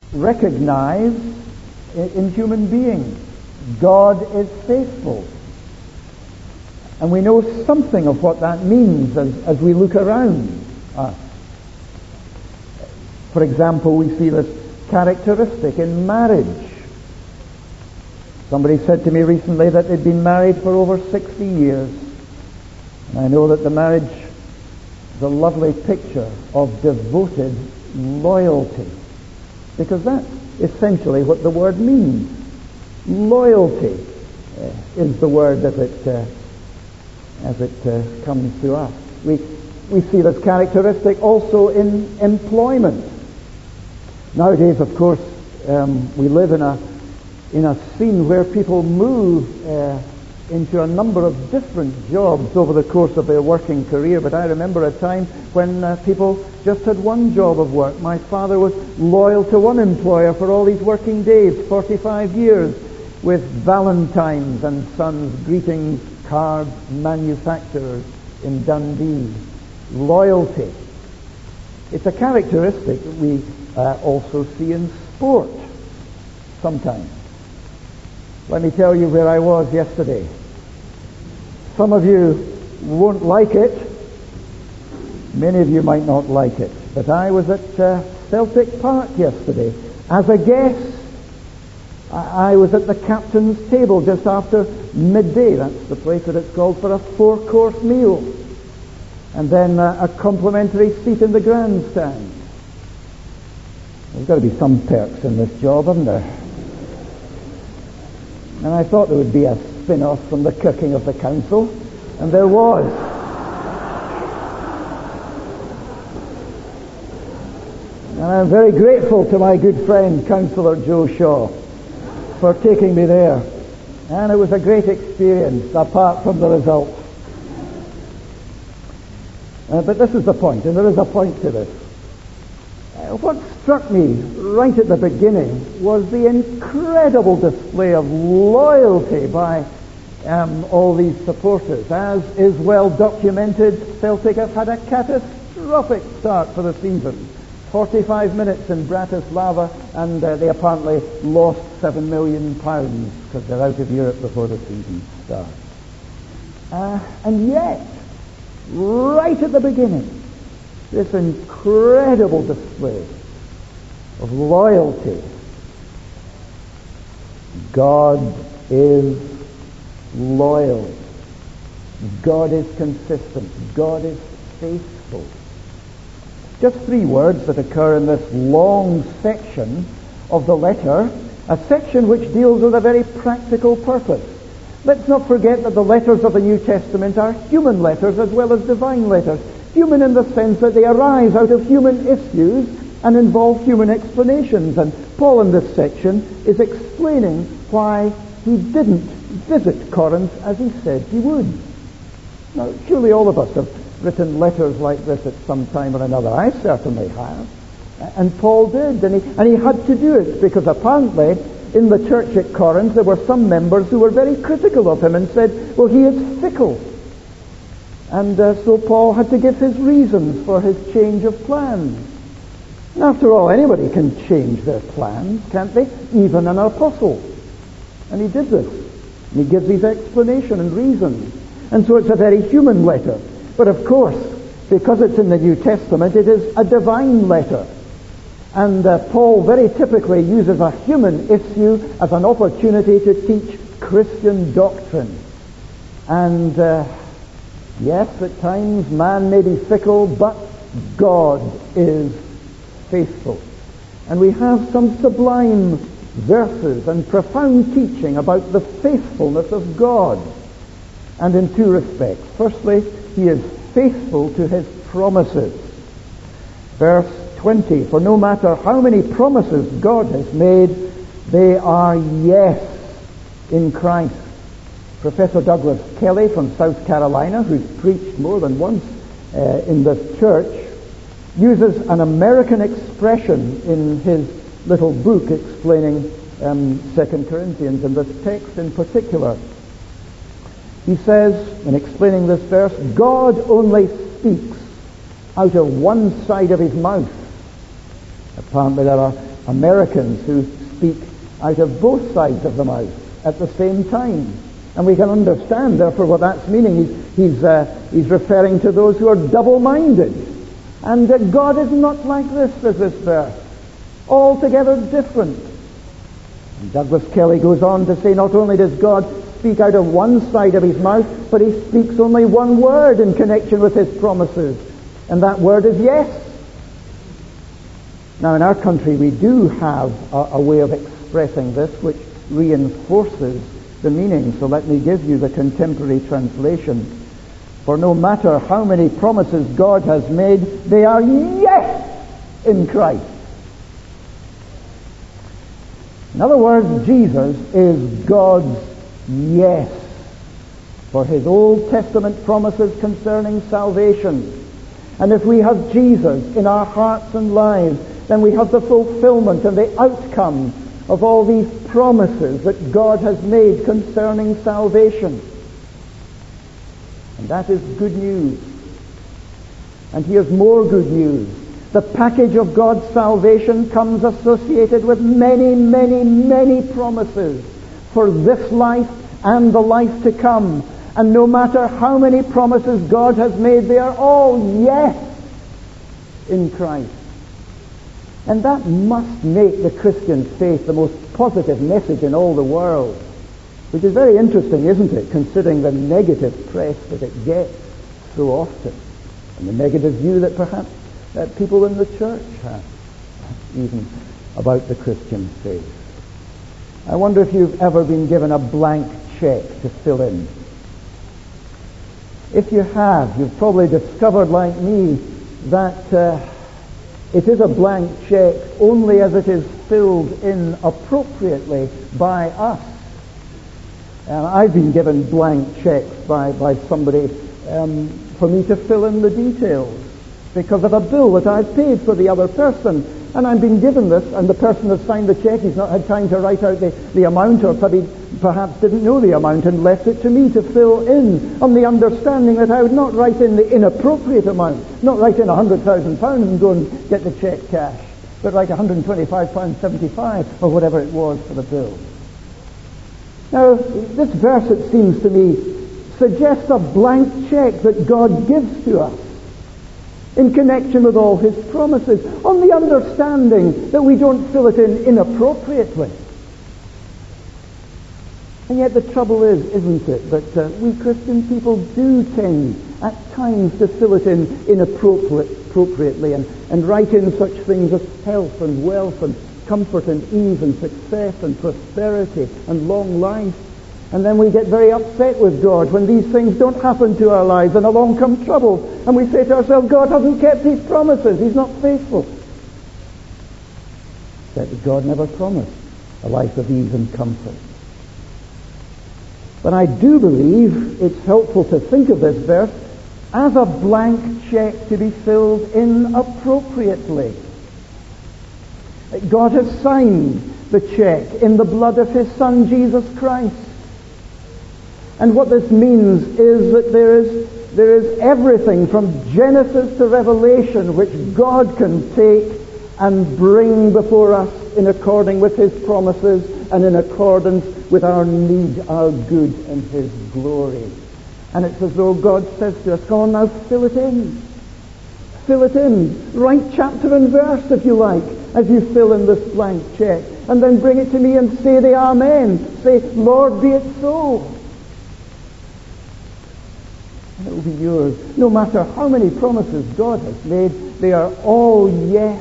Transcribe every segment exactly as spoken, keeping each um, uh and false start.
recognize in, in human beings. God is faithful. And we know something of what that means as, as we look around us. For example, we see this characteristic in marriage. Somebody said to me recently that they'd been married for over sixty years. And I know that the marriage is a lovely picture of devoted loyalty. Because that's essentially what the word means. Loyalty uh, is the word as it, uh, as it uh, comes to us. We, we see this characteristic also in employment. Nowadays, of course, um, we live in a in a scene where people move uh, into a number of different jobs over the course of their working career. But I remember a time when uh, people just had one job of work. My father was loyal to one employer for all his working days, forty-five years, with Valentine's and Sons greetings cards manufacturers in Dundee. Loyalty. It's a characteristic that we uh, also see in sport sometimes. Let me tell you where I was yesterday. Some of you won't like it. Many of you might not like it. But I was at uh, Celtic Park yesterday as a guest. I, I was at the captain's table just after midday. That's the place that it's called, for a four-course meal. And then uh, a complimentary seat in the grandstand. There's got to be some perks in this job, haven't there? And I thought there would be a spin-off from the cooking of the council, and there was. And I'm very grateful to my good friend, Councillor Joe Shaw, for taking me there. And it was a great experience, apart from the results. Uh, but this is the point, and there is a point to this. Uh, what struck me right at the beginning was the incredible display of loyalty by um, all these supporters. As is well documented, Celtic have had a catastrophic start for the season. forty-five minutes in Bratislava, and uh, they apparently lost seven million pounds because they're out of Europe before the season starts. Uh, and yet, right at the beginning, this incredible display of loyalty. God is loyal. God is consistent. God is faithful. Just three words that occur in this long section of the letter, a section which deals with a very practical purpose. Let's not forget that the letters of the New Testament are human letters as well as divine letters. Human in the sense that they arise out of human issues and involve human explanations. And Paul in this section is explaining why he didn't visit Corinth as he said he would. Now, surely all of us have written letters like this at some time or another. I certainly have. And Paul did, and he, and he had to do it because apparently in the church at Corinth there were some members who were very critical of him and said, well, he is fickle. And uh, so Paul had to give his reasons for his change of plans. And after all, anybody can change their plans, can't they? Even an apostle. And he did this. And he gives his explanation and reasons. And so it's a very human letter. But of course, because it's in the New Testament, it is a divine letter. And uh, Paul very typically uses a human issue as an opportunity to teach Christian doctrine. And uh, yes, at times man may be fickle, but God is faithful. And we have some sublime verses and profound teaching about the faithfulness of God. And in two respects. Firstly, he is faithful to his promises. Verse twenty, for no matter how many promises God has made, they are yes in Christ. Professor Douglas Kelly from South Carolina, who's preached more than once uh, in this church, uses an American expression in his little book explaining um, Second Corinthians and this text in particular. He says, in explaining this verse, God only speaks out of one side of his mouth. Apparently there are Americans who speak out of both sides of the mouth at the same time. And we can understand, therefore, what that's meaning. He's, he's, uh, he's referring to those who are double-minded. And uh, God is not like this, says this verse. Altogether different. And Douglas Kelly goes on to say, not only does God speak out of one side of his mouth, but he speaks only one word in connection with his promises. And that word is yes. Now, in our country, we do have a, a way of expressing this which reinforces the meaning. So let me give you the contemporary translation. For no matter how many promises God has made, they are yes in Christ. In other words, Jesus is God's yes for his Old Testament promises concerning salvation. And if we have Jesus in our hearts and lives, then we have the fulfillment and the outcome of all these promises that God has made concerning salvation. And that is good news. And here's more good news. The package of God's salvation comes associated with many, many, many promises for this life and the life to come. And no matter how many promises God has made, they are all yes in Christ. And that must make the Christian faith the most positive message in all the world. Which is very interesting, isn't it, considering the negative press that it gets so often. And the negative view that perhaps that people in the church have, even about the Christian faith. I wonder if you've ever been given a blank check to fill in. If you have, you've probably discovered, like me, that uh, it is a blank check only as it is filled in appropriately by us. And I've been given blank checks by, by somebody um, for me to fill in the details because of a bill that I've paid for the other person. And I've been given this, and the person has signed the check. He's not had time to write out the, the amount, or probably, perhaps didn't know the amount and left it to me to fill in on the understanding that I would not write in the inappropriate amount, not write in one hundred thousand pounds and go and get the check cash, but write one hundred twenty-five pounds seventy-five or whatever it was for the bill. Now, this verse, it seems to me, suggests a blank check that God gives to us in connection with all his promises, on the understanding that we don't fill it in inappropriately. And yet the trouble is, isn't it, that uh, we Christian people do tend at times to fill it in inappropriately and, and write in such things as health and wealth and comfort and ease and success and prosperity and long life. And then we get very upset with God when these things don't happen to our lives, and along comes trouble. And we say to ourselves, God hasn't kept his promises. He's not faithful. That God never promised a life of ease and comfort. But I do believe it's helpful to think of this verse as a blank check to be filled in appropriately. God has signed the check in the blood of his Son, Jesus Christ. And what this means is that there is, there is everything from Genesis to Revelation which God can take and bring before us in according with his promises and in accordance with our need, our good, and his glory. And it's as though God says to us, come on now, fill it in. Fill it in. Write chapter and verse, if you like, as you fill in this blank check. And then bring it to me and say the Amen. Say, Lord, be it so. And it will be yours. No matter how many promises God has made, they are all yes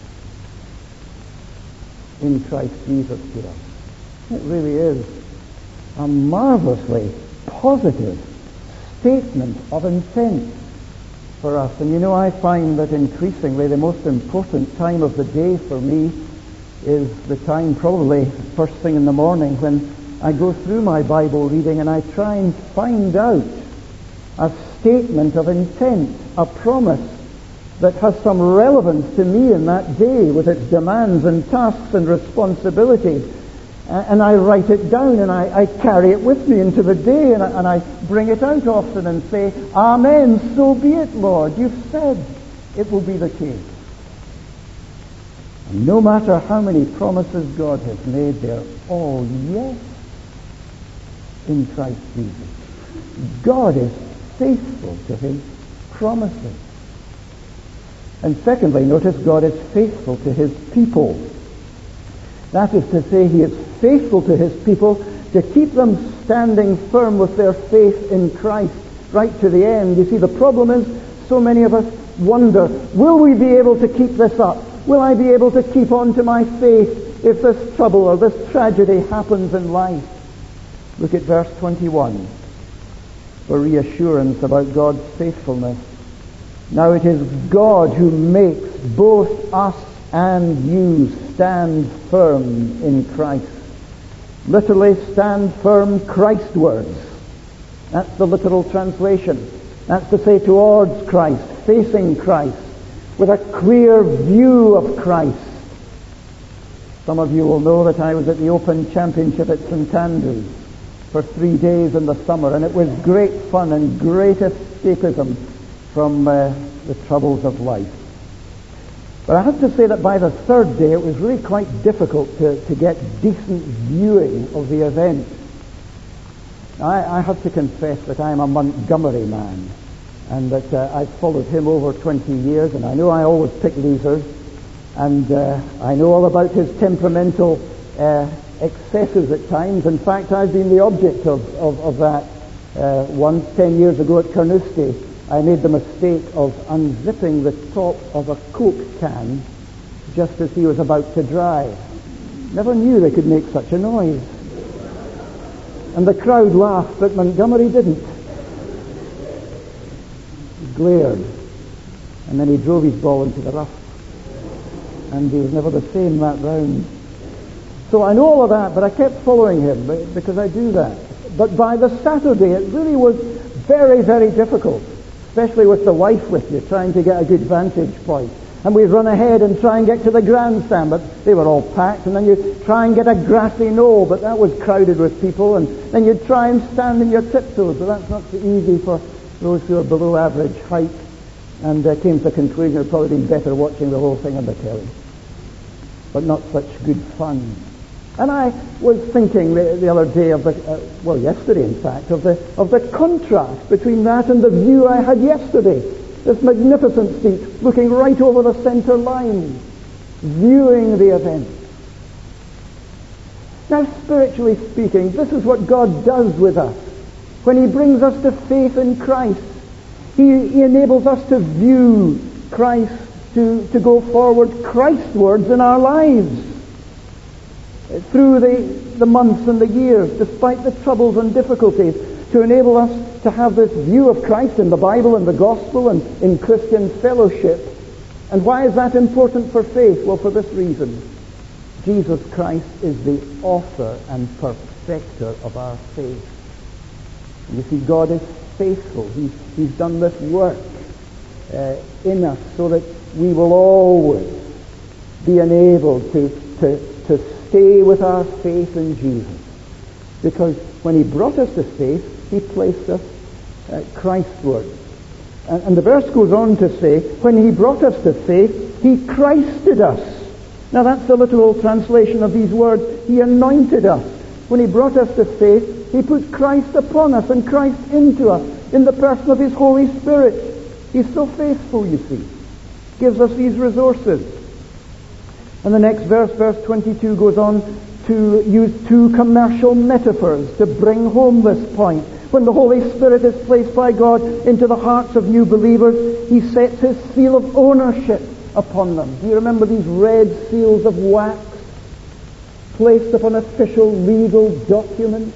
in Christ Jesus to us. It really is a marvelously positive statement of intent for us. And you know, I find that increasingly the most important time of the day for me is the time probably first thing in the morning when I go through my Bible reading and I try and find out a statement of intent, a promise that has some relevance to me in that day with its demands and tasks and responsibilities. And I write it down and I, I carry it with me into the day, and I, and I bring it out often and say, Amen, so be it, Lord. You've said it will be the case. And no matter how many promises God has made, they're all yes in Christ Jesus. God is faithful to his promises. And secondly, notice God is faithful to his people. That is to say, he is faithful to his people to keep them standing firm with their faith in Christ right to the end. You see, the problem is, so many of us wonder, will we be able to keep this up? Will I be able to keep on to my faith if this trouble or this tragedy happens in life? Look at verse twenty-one for reassurance about God's faithfulness. Now it is God who makes both us and you stand firm in Christ. Literally, stand firm Christwards. That's the literal translation. That's to say, towards Christ, facing Christ, with a clear view of Christ. Some of you will know that I was at the Open Championship at St Andrews for three days in the summer, and it was great fun and great escapism from uh, the troubles of life. But I have to say that by the third day it was really quite difficult to, to get decent viewing of the event. I, I have to confess that I am a Montgomery man, and that uh, I've followed him over twenty years, and I know I always pick losers, and uh, I know all about his temperamental uh, excesses at times. In fact, I've been the object of, of, of that. Uh, once, ten years ago at Carnoustie, I made the mistake of unzipping the top of a Coke can just as he was about to drive. Never knew they could make such a noise. And the crowd laughed, but Montgomery didn't. He glared, and then he drove his ball into the rough. And he was never the same that round. So I know all of that, but I kept following him because I do that. But by the Saturday, it really was very, very difficult, especially with the wife with you, trying to get a good vantage point. And we'd run ahead and try and get to the grandstand, but they were all packed. And then you'd try and get a grassy knoll, but that was crowded with people. And then you'd try and stand in your tiptoes, but that's not so easy for those who are below average height. And uh, came to the conclusion it would probably been better watching the whole thing on the telly. But not such good fun. And I was thinking the, the other day of the, uh, well, yesterday in fact, of the of the contrast between that and the view I had yesterday. This magnificent seat, looking right over the center line, viewing the event. Now, spiritually speaking, this is what God does with us. When he brings us to faith in Christ, he, he enables us to view Christ, to, to go forward Christwards in our lives. Through the, the months and the years, despite the troubles and difficulties, to enable us to have this view of Christ in the Bible and the Gospel and in Christian fellowship. And why is that important for faith? Well, for this reason. Jesus Christ is the author and perfecter of our faith. And you see, God is faithful. He's, he's done this work uh, in us so that we will always be enabled to, to, to stay with our faith in Jesus. Because when he brought us to faith, he placed us uh, Christward. And, and the verse goes on to say, when he brought us to faith, he Christed us. Now that's the literal translation of these words. He anointed us. When he brought us to faith, he put Christ upon us and Christ into us in the person of his Holy Spirit. He's so faithful, you see. Gives us these resources. And the next verse, verse twenty-two, goes on to use two commercial metaphors to bring home this point. When the Holy Spirit is placed by God into the hearts of new believers, he sets his seal of ownership upon them. Do you remember these red seals of wax placed upon official legal documents?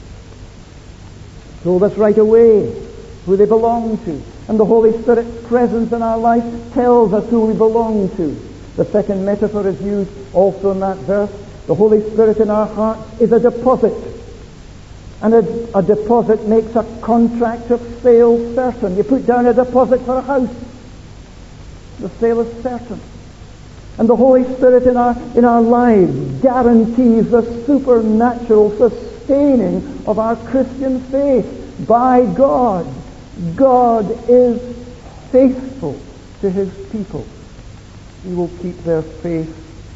Told us right away who they belong to. And the Holy Spirit's presence in our life tells us who we belong to. The second metaphor is used also in that verse. The Holy Spirit in our hearts is a deposit. And a, a deposit makes a contract of sale certain. You put down a deposit for a house. The sale is certain. And the Holy Spirit in our, in our lives guarantees the supernatural sustaining of our Christian faith by God. God is faithful to his people. He will keep their faith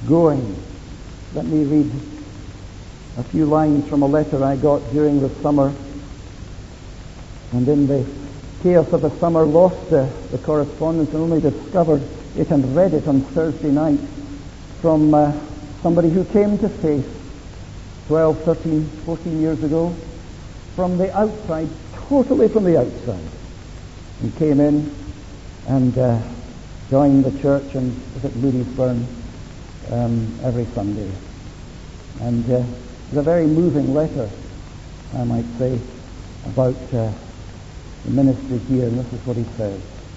going. Let me read a few lines from a letter I got during the summer, and in the chaos of the summer lost the, the correspondence and only discovered it and read it on Thursday night from uh, somebody who came to faith twelve, thirteen, fourteen years ago from the outside, totally from the outside, and came in and uh, joined the church and was at Moodiesburn um, every Sunday. And uh, it's a very moving letter, I might say, about uh, the ministry here, and this is what he says.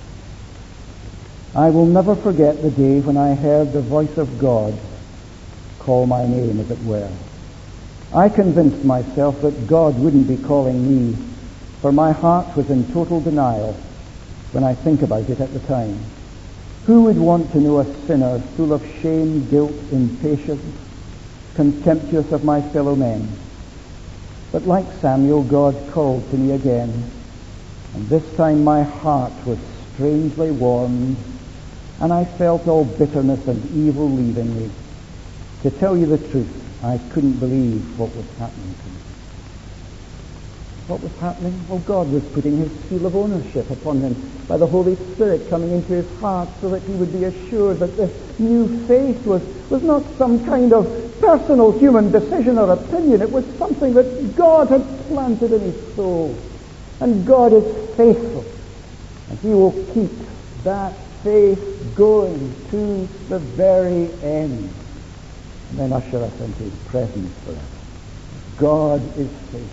I will never forget the day when I heard the voice of God call my name, as it were. I convinced myself that God wouldn't be calling me, for my heart was in total denial when I think about it at the time. Who would want to know a sinner full of shame, guilt, impatience, contemptuous of my fellow men? But like Samuel, God called to me again, and this time my heart was strangely warmed, and I felt all bitterness and evil leaving me. To tell you the truth, I couldn't believe what was happening to me. What was happening? Well, God was putting his seal of ownership upon him by the Holy Spirit coming into his heart so that he would be assured that this new faith was, was not some kind of personal human decision or opinion. It was something that God had planted in his soul. And God is faithful. And he will keep that faith going to the very end. And then usher us into his presence forever. God is faithful.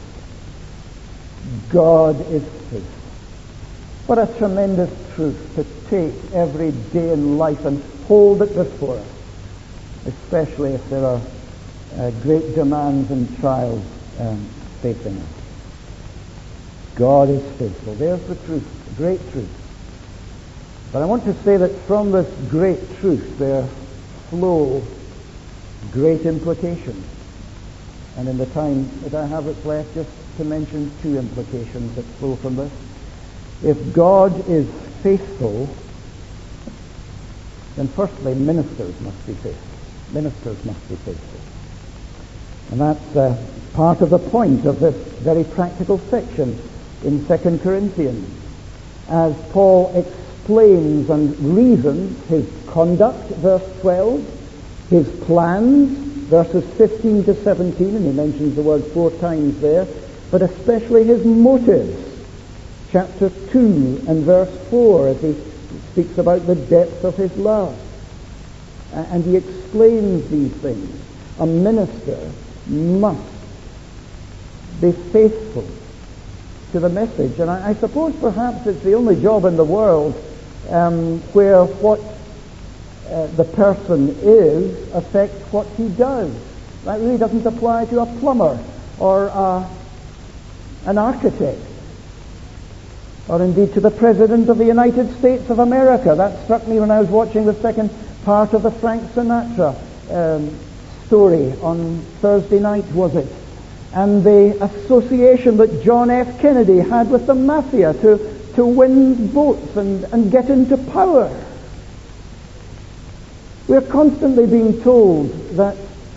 God is faithful. What a tremendous truth to take every day in life and hold it before us, especially if there are uh, great demands and trials um, facing us. God is faithful. There's the truth, the great truth. But I want to say that from this great truth there flow great implications. And in the time that I have that's left, just to mention two implications that flow from this. If God is faithful, then firstly, ministers must be faithful. Ministers must be faithful. And that's uh, part of the point of this very practical section in Second Corinthians. As Paul explains and reasons his conduct, verse twelve, his plans, verses fifteen to seventeen, and he mentions the word four times there, but especially his motives. Chapter two and verse four, as he speaks about the depth of his love. And he explains these things. A minister must be faithful to the message. And I, I suppose perhaps it's the only job in the world um, where what uh, the person is affects what he does. That really doesn't apply to a plumber or a, an architect, or indeed to the President of the United States of America. That struck me when I was watching the second part of the Frank Sinatra um, story on Thursday night, was it? And the association that John F. Kennedy had with the mafia to, to win votes and, and get into power. We're constantly being told that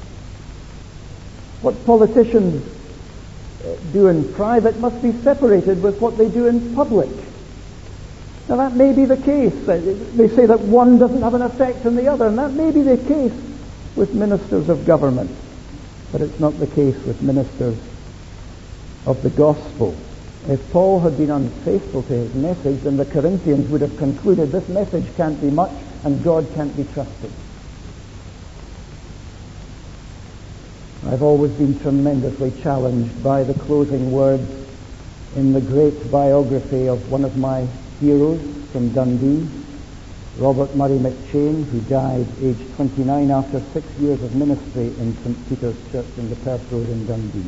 what politicians do in private must be separated with what they do in public. Now that may be the case. They say that one doesn't have an effect on the other, and that may be the case with ministers of government. But it's not the case with ministers of the gospel. If Paul had been unfaithful to his message, then the Corinthians would have concluded this message can't be much and God can't be trusted. I've always been tremendously challenged by the closing words in the great biography of one of my heroes from Dundee, Robert Murray McCheyne, who died aged twenty-nine after six years of ministry in Saint Peter's Church in the Perth Road in Dundee.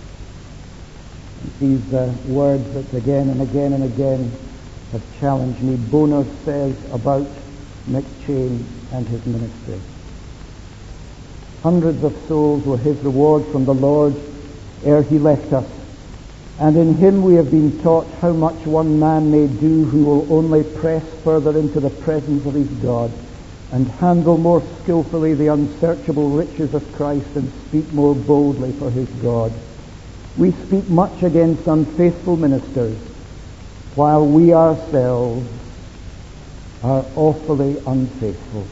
These uh, words that again and again and again have challenged me. Bonar says about McCheyne and his ministry. Hundreds of souls were his reward from the Lord ere he left us. And in him we have been taught how much one man may do who will only press further into the presence of his God and handle more skillfully the unsearchable riches of Christ and speak more boldly for his God. We speak much against unfaithful ministers, while we ourselves are awfully unfaithful.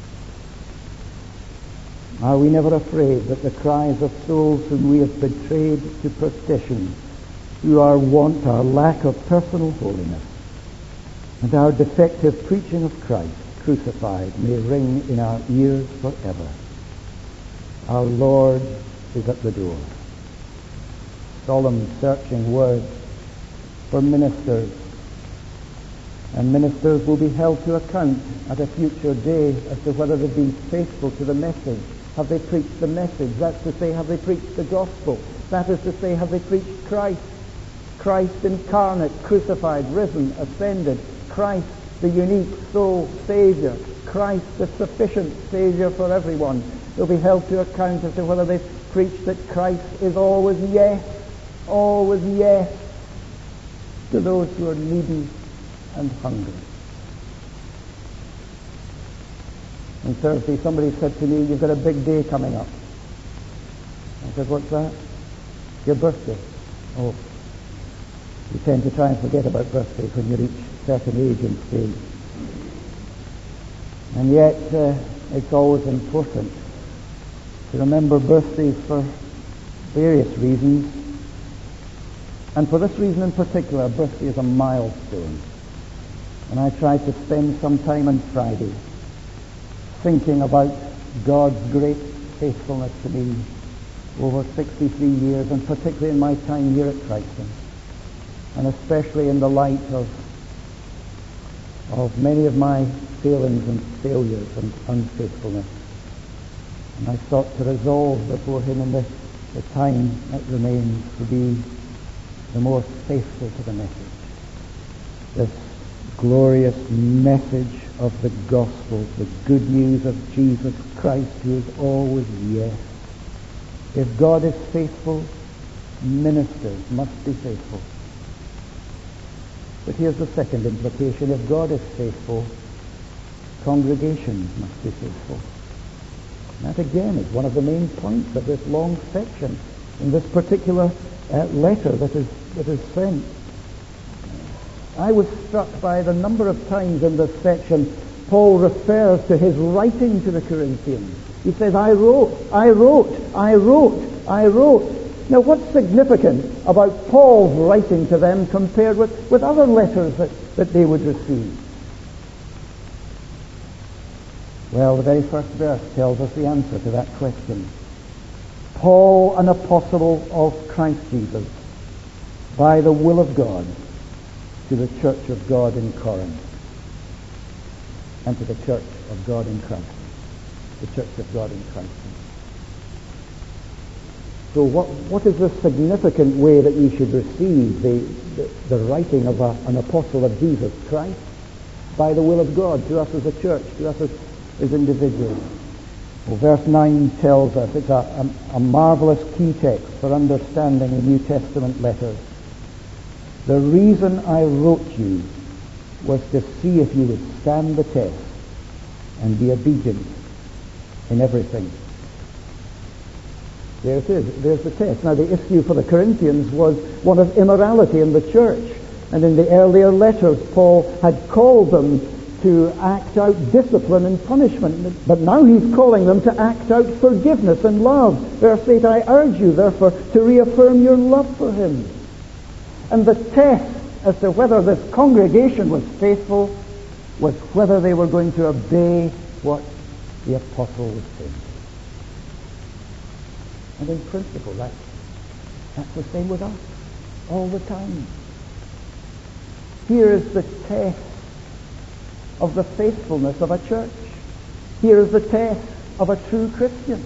Are we never afraid that the cries of souls whom we have betrayed to perdition, through our want, our lack of personal holiness, and our defective preaching of Christ crucified, may ring in our ears forever? Our Lord is at the door. Solemn, searching words for ministers. And ministers will be held to account at a future day as to whether they've been faithful to the message. Have they preached the message? That's to say, have they preached the gospel? That is to say, have they preached Christ? Christ incarnate, crucified, risen, ascended. Christ, the unique sole Savior. Christ, the sufficient Savior for everyone. They'll be held to account as to whether they've preached that Christ is always yes, always yes, to those who are needy and hungry. On Thursday, somebody said to me, "You've got a big day coming up." I said, "What's that?" "Your birthday." "Oh, you tend to try and forget about birthdays when you reach a certain age and stage. And yet, uh, it's always important to remember birthdays for various reasons. And for this reason in particular, a birthday is a milestone. And I try to spend some time on Friday thinking about God's great faithfulness to me over sixty-three years, and particularly in my time here at Christon, and especially in the light of of many of my failings and failures and unfaithfulness. And I sought to resolve before him in the, the time that remains to be the more faithful to the message. This glorious message of the gospel, the good news of Jesus Christ, who is always yes. If God is faithful, ministers must be faithful. But here's the second implication. If God is faithful, congregations must be faithful. That again is one of the main points of this long section in this particular uh, letter that is, that is sent. I was struck by the number of times in this section Paul refers to his writing to the Corinthians. He says, I wrote, I wrote, I wrote, I wrote. Now, what's significant about Paul's writing to them compared with, with other letters that, that they would receive? Well, the very first verse tells us the answer to that question. Paul, an apostle of Christ Jesus, by the will of God, to the church of God in Corinth, and to the church of God in Christ, the church of God in Christ. So what, what is the significant way that we should receive the, the, the writing of a, an apostle of Jesus Christ? By the will of God, to us as a church, to us as, as individuals. Well, verse nine tells us, it's a, a, a marvelous key text for understanding the New Testament letters. The reason I wrote you was to see if you would stand the test and be obedient in everything. There it is. There's the test. Now, the issue for the Corinthians was one of immorality in the church. And in the earlier letters, Paul had called them to act out discipline and punishment. But now he's calling them to act out forgiveness and love. Verse eight, I urge you, therefore, to reaffirm your love for him. And the test as to whether this congregation was faithful was whether they were going to obey what the apostle was saying. And in principle, that's, that's the same with us all the time. Here is the test of the faithfulness of a church. Here is the test of a true Christian.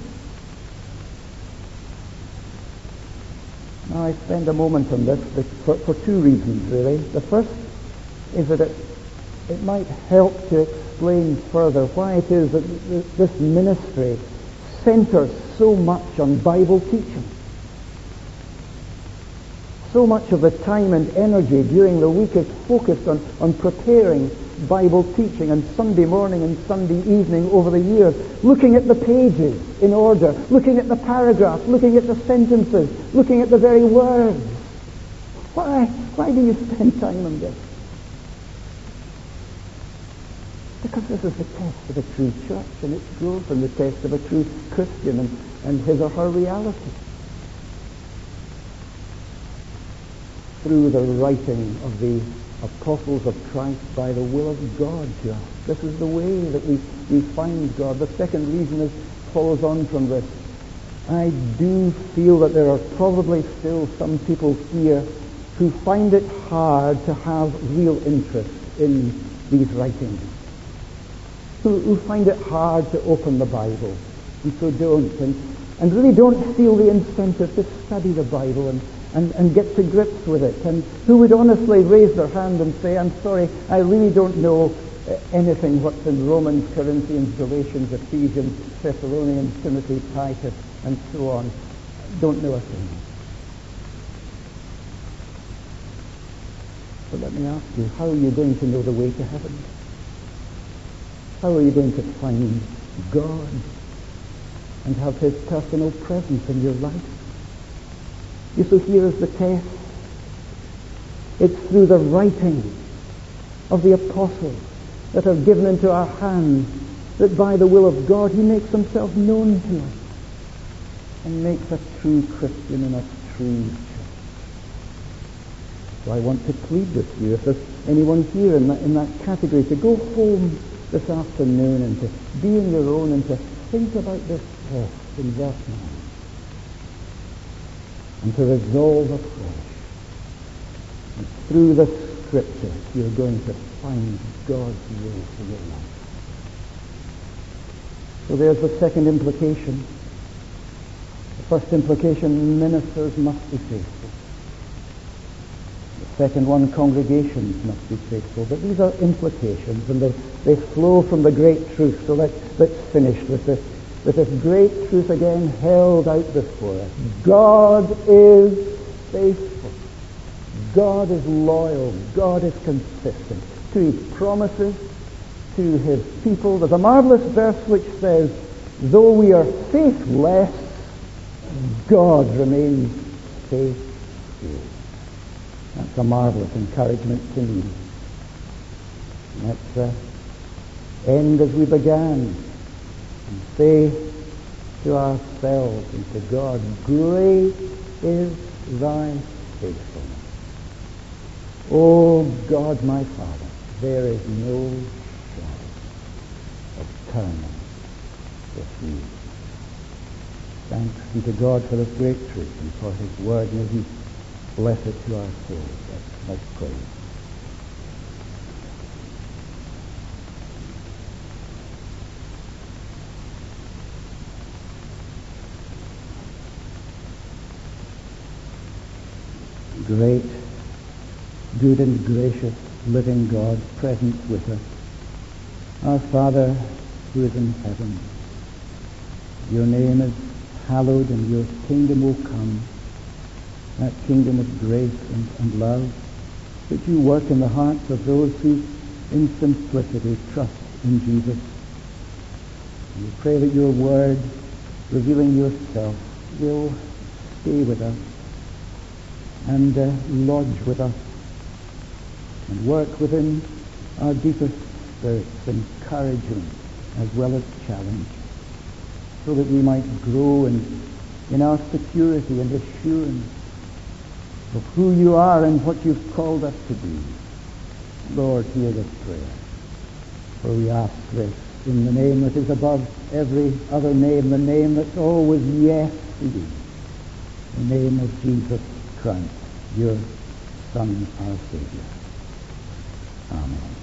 Now, I spend a moment on this for, for two reasons, really. The first is that it, it might help to explain further why it is that this ministry centers so much on Bible teaching. So much of the time and energy during the week is focused on, on preparing Bible teaching and Sunday morning and Sunday evening over the years, looking at the pages in order, looking at the paragraphs, looking at the sentences, looking at the very words. Why? Why do you spend time on this? Because this is the test of a true church and its growth, and the test of a true Christian and, and his or her reality. Through the writing of the apostles of Christ by the will of God to us. This is the way that we, we find God. The second reason is follows on from this. I do feel that there are probably still some people here who find it hard to have real interest in these writings, who, who find it hard to open the Bible, and so don't, and, and really don't feel the incentive to study the Bible and And, and get to grips with it, and who would honestly raise their hand and say, I'm sorry, I really don't know anything what's in Romans, Corinthians, Galatians, Ephesians, Thessalonians, Timothy, Titus, and so on. Don't know a thing. So let me ask you, how are you going to know the way to heaven? How are you going to find God and have his personal presence in your life? You see, here is the test. It's through the writing of the apostles that are given into our hands that by the will of God he makes himself known to us and makes a true Christian and a true church. So I want to plead with you, if there's anyone here in that, in that category, to go home this afternoon and to be in your own and to think about this test in verse nine. And to resolve afresh. And through the Scripture, you're going to find God's will for your life. So there's the second implication. The first implication, ministers must be faithful. The second one, congregations must be faithful. But these are implications, and they, they flow from the great truth. So let's, let's finish with this. With this great truth again held out before us. God is faithful. God is loyal. God is consistent to his promises, to his people. There's a marvelous verse which says, though we are faithless, God remains faithful. That's a marvelous encouragement to me. Let's uh, end as we began. And say to ourselves and to God, great is thy faithfulness. O God, my Father, there is no shadow of turning with thee. Thanks be to God for this great truth and for his word. May he bless it to our souls. Let's, let's pray. Great, good and gracious, living God, present with us. Our Father, who is in heaven, your name is hallowed and your kingdom will come. That kingdom of grace and, and love that you work in the hearts of those who in simplicity trust in Jesus. And we pray that your word, revealing yourself, will stay with us and uh, lodge with us and work within our deepest spirits, encouragement as well as challenge, so that we might grow in, in our security and assurance of who you are and what you've called us to be. Lord, hear this prayer, for we ask this in the name that is above every other name, the name that's always yes to you, the name of Jesus Christ, your Son, our Savior. Amen.